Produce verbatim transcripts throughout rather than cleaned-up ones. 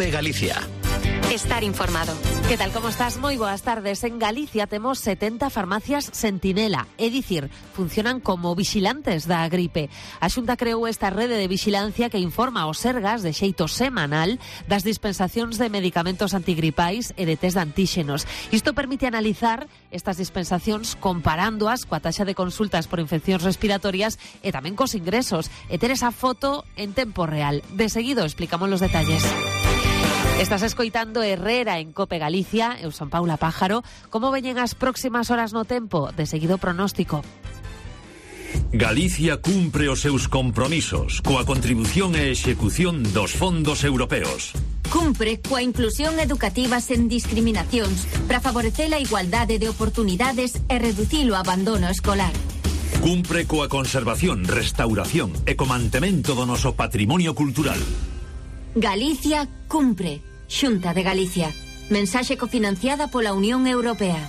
COPE Galicia. Estar informado. Que tal, como estás? Moi boas tardes. En Galicia temos setenta farmacias sentinela, é dicir, funcionan como vixilantes da gripe. A Xunta creou esta rede de vixilancia que informa aos Sergas de xeito semanal das dispensacións de medicamentos antigripais e de test de antíxenos. Isto permite analizar estas dispensacións comparándoas coa taxa de consultas por infeccións respiratorias e tamén cos ingresos, e ter esa foto en tempo real. De seguido explicamos los detalles. Estás escoitando Herrera en COPE Galicia. Eu son Paula Pájaro. Como veñen as próximas horas no tempo? De seguido pronóstico. Galicia cumpre os seus compromisos coa contribución e execución dos fondos europeos. Cumpre coa inclusión educativa sen discriminacións para favorecer a igualdade de oportunidades e reducir o abandono escolar. Cumpre coa conservación, restauración e co mantemento do noso patrimonio cultural. Galicia cumpre. Xunta de Galicia. Mensaxe cofinanciada pola Unión Europea.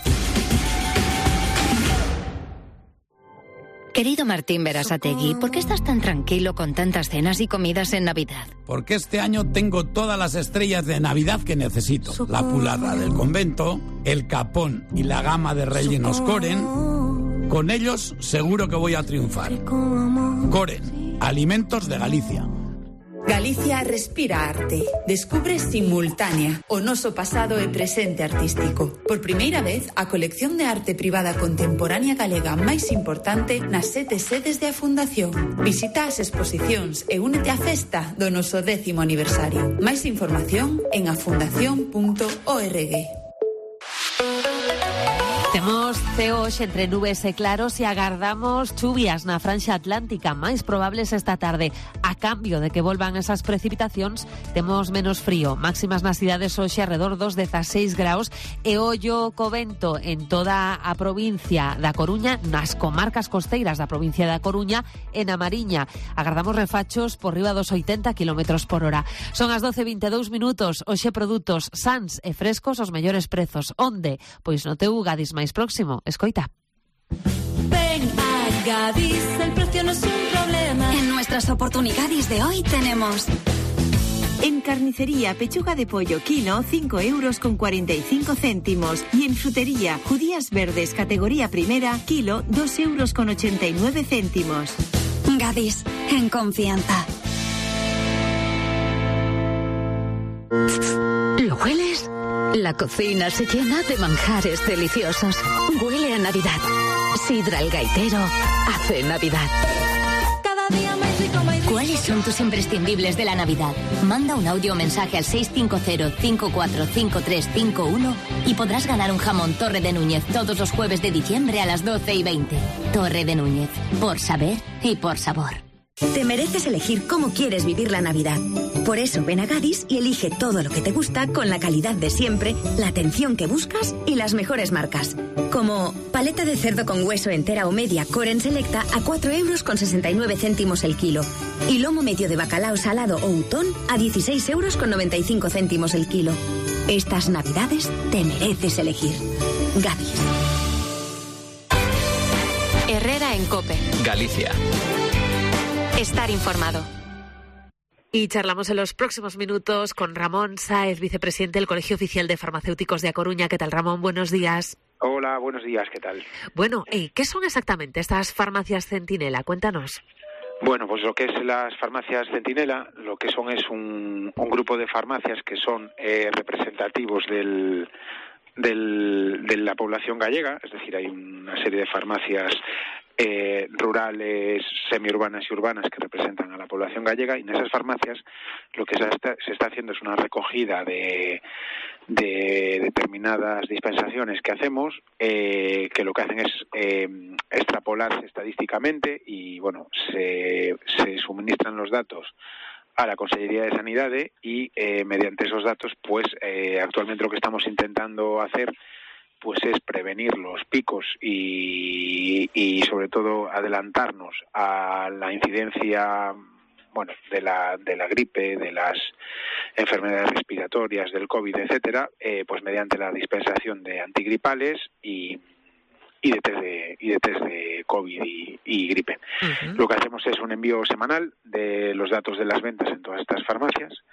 Querido Martín Berasategui, ¿por qué estás tan tranquilo con tantas cenas y comidas en Navidad? Porque este año tengo todas las estrellas de Navidad que necesito. La pularra del convento, el capón y la gama de rellenos Coren. Con ellos seguro que voy a triunfar. Coren, alimentos de Galicia. Galicia respira arte. Descubre Simultánea, o noso pasado e presente artístico. Por primeira vez, a colección de arte privada contemporánea galega máis importante nas sete sedes de a Fundación. Visita as exposicións e únete á festa do noso décimo aniversario. Máis información en afundación punto org. Temos ceo hoxe entre nubes e claros e agardamos chuvias na franxa atlántica máis probables esta tarde. A cambio de que volvan esas precipitacións, temos menos frío. Máximas nas cidades hoxe alrededor dos dezaseis graus e ollo co vento en toda a provincia da Coruña, nas comarcas costeiras da provincia da Coruña e na Mariña. Agardamos refachos por riba dos oitenta kilómetros por hora. Son as doce e vinte e dous minutos. Hoxe produtos sans e frescos os mellores prezos. Onde? Pois no teu Gadis máis próximo. Escoita. Ven a Gadis, el precio no es un problema. En nuestras oportunidades de hoy tenemos... En carnicería, pechuga de pollo kilo, cinco euros con cuarenta y cinco céntimos. Y en frutería, judías verdes, categoría primera, kilo, dos euros con ochenta y nueve céntimos. Gadis, en confianza. ¿Lo hueles? La cocina se llena de manjares deliciosos. Huele a Navidad. Sidra el Gaitero hace Navidad. Cada día más rico, más rico. ¿Cuáles son tus imprescindibles de la Navidad? Manda un audio o mensaje al seis cinco cero, cinco cuatro cinco tres cinco uno y podrás ganar un jamón Torre de Núñez todos los jueves de diciembre a las doce y veinte. Torre de Núñez, por saber y por sabor. Te mereces elegir cómo quieres vivir la Navidad. Por eso ven a Gadis y elige todo lo que te gusta con la calidad de siempre, la atención que buscas y las mejores marcas. Como paleta de cerdo con hueso entera o media Coren Selecta a cuatro euros con sesenta y nueve céntimos el kilo. Y lomo medio de bacalao salado o utón a dieciséis euros con noventa y cinco céntimos el kilo. Estas Navidades te mereces elegir. Gadis. Herrera en COPE Galicia. Estar informado. Y charlamos en los próximos minutos con Ramón Sáez, vicepresidente del Colegio Oficial de Farmacéuticos de A Coruña. ¿Qué tal, Ramón? Buenos días. Hola, buenos días, ¿qué tal? Bueno, eh, ¿qué son exactamente estas farmacias Centinela? Cuéntanos. Bueno, pues lo que es las farmacias Centinela, lo que son es un, un grupo de farmacias que son eh, representativos del... Del, de la población gallega, es decir, hay una serie de farmacias eh, rurales, semiurbanas y urbanas que representan a la población gallega, y en esas farmacias lo que se está, se está haciendo es una recogida de, de determinadas dispensaciones que hacemos, eh, que lo que hacen es eh, extrapolarse estadísticamente y, bueno, se, se suministran los datos a la Consellería de Sanidade y eh, mediante esos datos, pues eh, actualmente lo que estamos intentando hacer pues es prevenir los picos y, y sobre todo adelantarnos a la incidencia, bueno, de la de la gripe, de las enfermedades respiratorias, del COVID, etcétera, eh, pues mediante la dispensación de antigripales y y de test de, y de, test de COVID y, y gripe. Uh-huh. Lo que hacemos es un envío semanal de los datos de las ventas en todas estas farmacias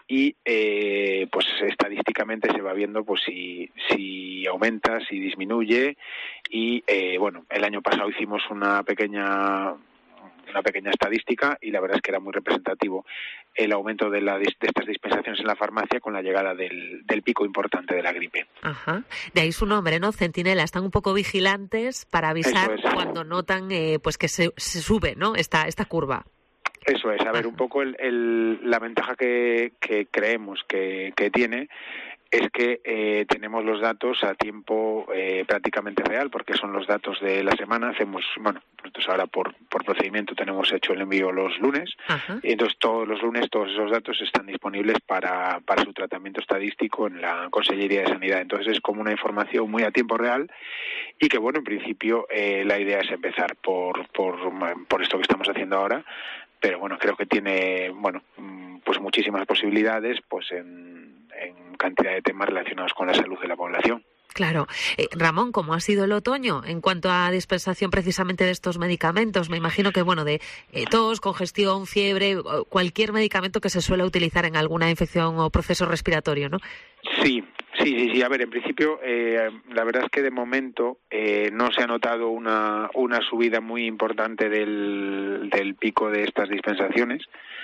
y eh, pues estadísticamente se va viendo pues si, si aumenta, si disminuye y eh, bueno, el año pasado hicimos una pequeña una pequeña estadística y la verdad es que era muy representativo el aumento de, la, de estas dispensaciones en la farmacia con la llegada del, del pico importante de la gripe. Ajá. De ahí su nombre, ¿no? Centinela. Están un poco vigilantes para avisar Eso es. cuando notan eh, pues que se, se sube, ¿no? Esta, esta curva. Eso es, a ver, un poco el, el, la ventaja que, que creemos que, que tiene es que eh, tenemos los datos a tiempo eh, prácticamente real, porque son los datos de la semana. Hacemos, bueno, entonces ahora por, por procedimiento tenemos hecho el envío los lunes, Ajá. y entonces todos los lunes todos esos datos están disponibles para, para su tratamiento estadístico en la Consellería de Sanidad. Entonces es como una información muy a tiempo real y que, bueno, en principio eh, la idea es empezar por, por, por esto que estamos haciendo ahora, pero bueno, creo que tiene, bueno, pues muchísimas posibilidades, pues en en cantidad de temas relacionados con la salud de la población. Claro. Eh, Ramón, ¿cómo ha sido el otoño en cuanto a dispensación precisamente de estos medicamentos? Me imagino que, bueno, de eh, tos, congestión, fiebre, cualquier medicamento que se suele utilizar en alguna infección o proceso respiratorio, ¿no? Sí, sí, sí, sí. A ver, en principio, eh, la verdad es que de momento eh, no se ha notado una, una subida muy importante del, del pico de estas dispensaciones,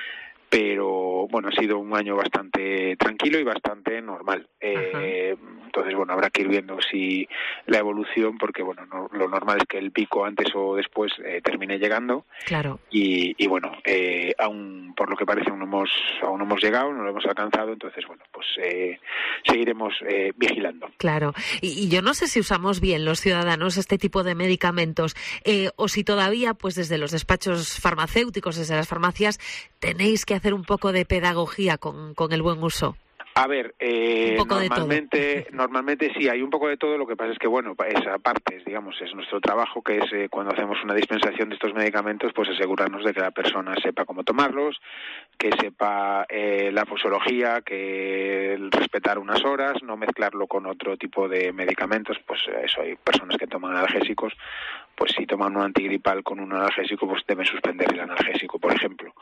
pero bueno, ha sido un año bastante tranquilo y bastante normal. Eh, entonces, bueno, habrá que ir viendo si la evolución, porque bueno, no, lo normal es que el pico antes o después eh, termine llegando. Claro. Y, y bueno, eh, aún por lo que parece aún no hemos, aún no hemos llegado, no lo hemos alcanzado, entonces bueno, pues eh, seguiremos eh, vigilando. Claro. Y, y yo no sé si usamos bien los ciudadanos este tipo de medicamentos, eh, o si todavía, pues desde los despachos farmacéuticos, desde las farmacias, tenéis que hacer un poco de pedagogía con, con el buen uso. A ver, eh, normalmente, normalmente sí, hay un poco de todo. Lo que pasa es que, bueno, esa parte, es, digamos, es nuestro trabajo, que es eh, cuando hacemos una dispensación de estos medicamentos, pues asegurarnos de que la persona sepa cómo tomarlos, que sepa eh, la posología, que respetar unas horas, no mezclarlo con otro tipo de medicamentos. Pues eso, hay personas que toman analgésicos, pues si toman un antigripal con un analgésico, pues deben suspender el analgésico, por ejemplo.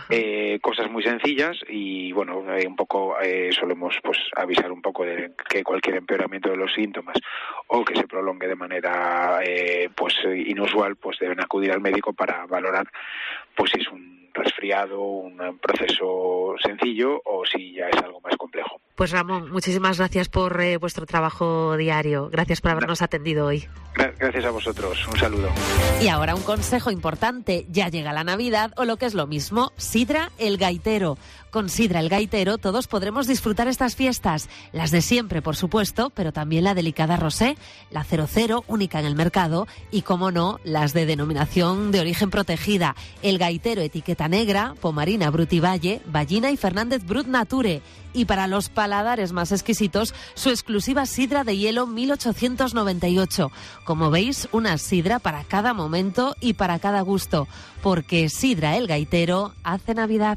Eh, cosas muy sencillas y, bueno, eh, un poco eh, solemos pues avisar un poco de que cualquier empeoramiento de los síntomas o que se prolongue de manera eh, pues inusual, pues deben acudir al médico para valorar pues si es un resfriado, un proceso sencillo o si ya es algo más complejo. Pues Ramón, muchísimas gracias por eh, vuestro trabajo diario. Gracias por habernos atendido hoy. Gracias a vosotros. Un saludo. Y ahora un consejo importante. Ya llega la Navidad o lo que es lo mismo, Sidra el Gaitero. Con Sidra el Gaitero todos podremos disfrutar estas fiestas. Las de siempre, por supuesto, pero también la delicada rosé, la cero cero, única en el mercado, y, como no, las de denominación de origen protegida. El Gaitero etiqueta negra, Pomarina Brut y Valle, Ballina y Fernández Brut Nature. Y para los paladares más exquisitos, su exclusiva sidra de hielo mil ochocientos noventa y ocho. Como veis, una sidra para cada momento y para cada gusto, porque Sidra el Gaitero hace Navidad.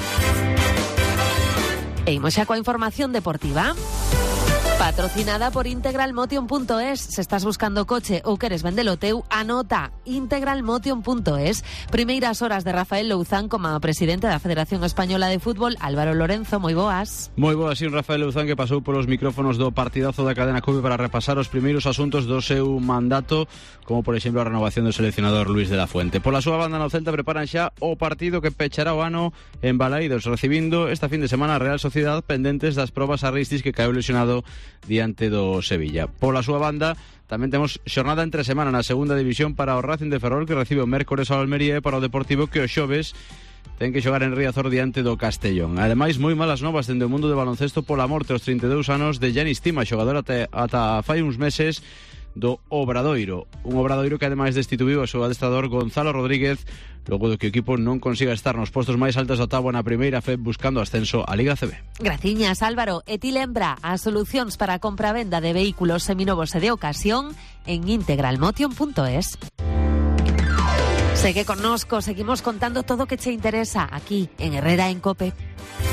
E imos xa coa información deportiva. Patrocinada por integralmotion punto es. Se estás buscando coche ou queres vendelo teu, anota integralmotion punto es. Primeiras horas de Rafael Louzán como presidente da Federación Española de Fútbol. Álvaro Lorenzo, moi boas. Moi boas, sí, Rafael Louzán, que pasou polos micrófonos do partidazo da cadena COPE para repasar os primeiros asuntos do seu mandato, como por exemplo a renovación do seleccionador Luis de la Fuente. Pola súa banda no Celta preparan xa o partido que pechará o ano en Balaídos, recibindo esta fin de semana a Real Sociedad, pendentes das probas a Ristis, que caeu lesionado diante do Sevilla. Pola súa banda tamén temos xornada entre semana na segunda división para o Racing de Ferrol, que recibe o mércores ao Almería, e para o Deportivo, que o xoves ten que xogar en Riazor diante do Castellón. Ademais, moi malas novas dende o mundo do baloncesto pola morte aos trinta e dous anos de Giannis Tima, xogador ata, ata fai uns meses do Obradoiro. Un Obradoiro que ademais destituíu o seu adestrador Gonzalo Rodríguez logo do que o equipo non consiga estar nos postos máis altos da táboa na primeira F E B buscando ascenso a Liga C B. Graciñas, Álvaro. E ti lembra as solucións para a compra-venda de vehículos seminovos e de ocasión en integralmotion punto es. Segue connosco, seguimos contando todo o que che interesa aquí en Herrera en COPE.